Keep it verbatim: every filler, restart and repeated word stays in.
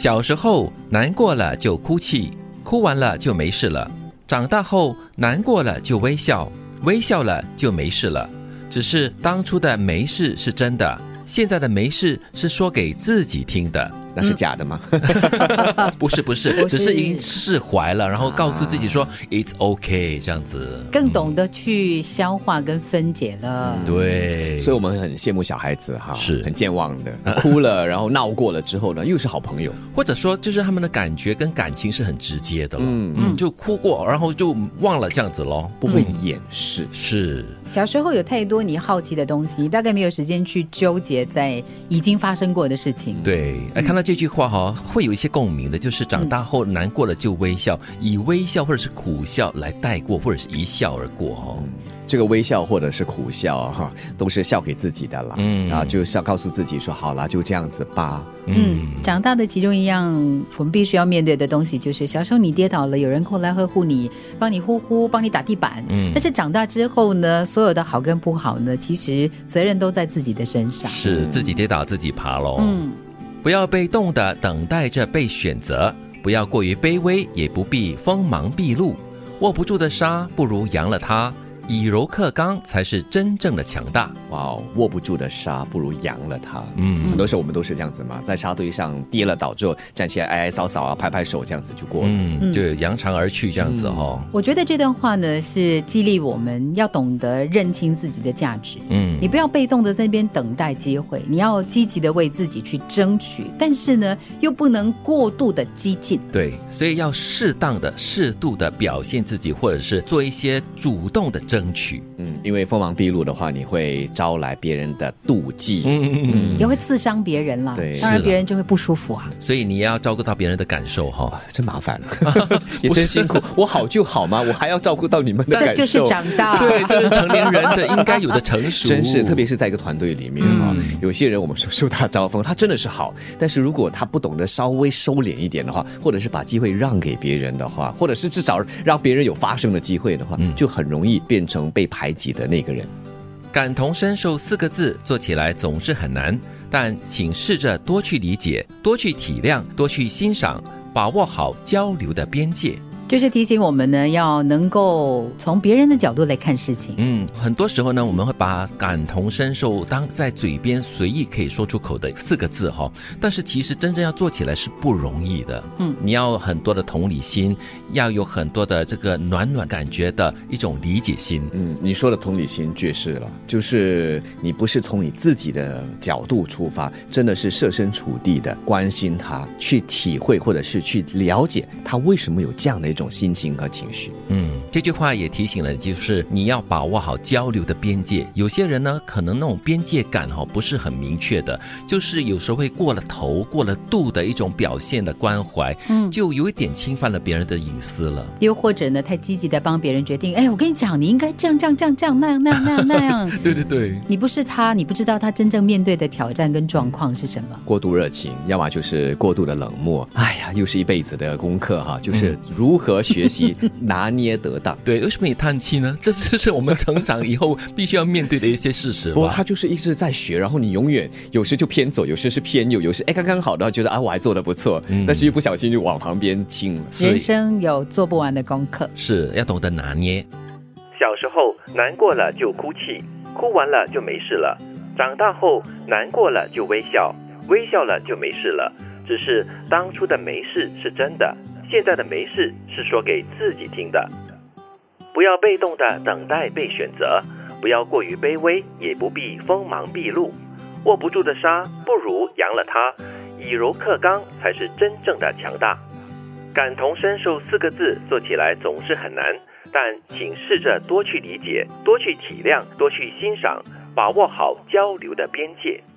小时候难过了就哭泣，哭完了就没事了。长大后难过了就微笑，微笑了就没事了。只是当初的没事是真的，现在的没事是说给自己听的。 那是假的吗？ 嗯、不是不是，只是已经释怀了，然后告诉自己说、啊、It's okay 这样子， 更懂得去消化跟分解了。 嗯、对， 所以我们很羡慕小孩子哈， 是很健忘的，哭了然后闹过了之后呢，又是好朋友， 或者说就是他们的感觉跟感情是很直接的了， 嗯嗯，就哭过，然后就忘了这样子咯， 不会掩饰、嗯。 是， 小时候有太多你好奇的东西，你大概没有时间去纠结在已经发生过的事情。 对，哎，看到这句话哈，会有一些共鸣的，就是长大后难过了就微笑，以微笑或者是苦笑来带过，或者是一笑而过哈。 嗯，这个微笑或者是苦笑哈，都是笑给自己的啦。嗯，然后就是要告诉自己说，好啦，就这样子吧。 嗯，长大的其中一样我们必须要面对的东西，就是小时候你跌倒了，有人过来呵护你，帮你呼呼，帮你打地板。嗯，但是长大之后呢，所有的好跟不好呢，其实责任都在自己的身上。 是自己跌倒自己爬咯。 嗯。 不要被动的等待着被选择，不要过于卑微，也不必锋芒毕露。握不住的沙，不如扬了它。以柔克刚才是真正的强大。 哇哦，握不住的沙不如扬了它。 嗯， 很多时候我们都是这样子嘛，在沙堆上跌了倒之后，站起来哀哀扫扫啊，拍拍手，这样子就过了。 嗯，就扬长而去这样子哦。 我觉得这段话呢是激励我们要懂得认清自己的价值。嗯，你不要被动的在那边等待机会，你要积极的为自己去争取，但是呢又不能过度的激进。 对，所以要适当的、适度的表现自己，或者是做一些主动的争取。 嗯，因为锋芒毕露的话，你会招来别人的妒忌， 嗯嗯，也会刺伤别人啦。 对， 当然别人就会不舒服啊。 所以你要照顾到别人的感受哈、哦， 真麻烦，也真辛苦。我好就好吗？我还要照顾到你们的感受， 这就是长大。 对，这是成年人的应该有的成熟。 真是，特别是在一个团队里面哈、嗯，有些人我们说树大招风，他真的是好，但是如果他不懂得稍微收敛一点的话，或者是把机会让给别人的话，或者是至少让别人有发声的机会的话，嗯、就很容易变成被排挤的那个人。 感同身受四个字做起来总是很难，但请试着多去理解，多去体谅，多去欣赏，把握好交流的边界。 就是提醒我们呢，要能够从别人的角度来看事情。 嗯，很多时候呢，我们会把感同身受当在嘴边随意可以说出口的四个字哈，但是其实真正要做起来是不容易的。嗯，你要很多的同理心，要有很多的这个暖暖感觉的一种理解心。 嗯，你说的同理心绝是了，就是你不是从你自己的角度出发，真的是设身处地的关心他，去体会或者是去了解他为什么有这样的一种心情和情绪。 嗯，这句话也提醒了，就是你要把握好交流的边界。有些人呢，可能那种边界感哈不是很明确的，就是有时候会过了头、过了度的一种表现的关怀，嗯，就有一点侵犯了别人的隐私了。 又或者呢，太积极的帮别人决定，哎，我跟你讲，你应该这样、这样、这样、这样、那样、那样、那样、那样。 对对对， 你不是他，你不知道他真正面对的挑战跟状况是什么。 过度热情，要么就是过度的冷漠。哎呀，又是一辈子的功课哈，就是如何学习拿捏得当。 对，为什么你叹气呢？这就是我们成长以后必须要面对的一些事实吧。 不过他就是一直在学，然后你永远有时就偏左，有时是偏右，有时哎刚刚好的觉得啊我还做得不错、嗯，但是又不小心就往旁边倾了。 人生有做不完的功课， 是要懂得拿捏。 小时候难过了就哭泣，哭完了就没事了。长大后难过了就微笑，微笑了就没事了。只是当初的没事是真的，现在的没事是说给自己听的。不要被动的等待被选择，不要过于卑微，也不必锋芒毕露。握不住的沙，不如扬了它。以柔克刚才是真正的强大。感同身受四个字做起来总是很难，但请试着多去理解，多去体谅，多去欣赏，把握好交流的边界。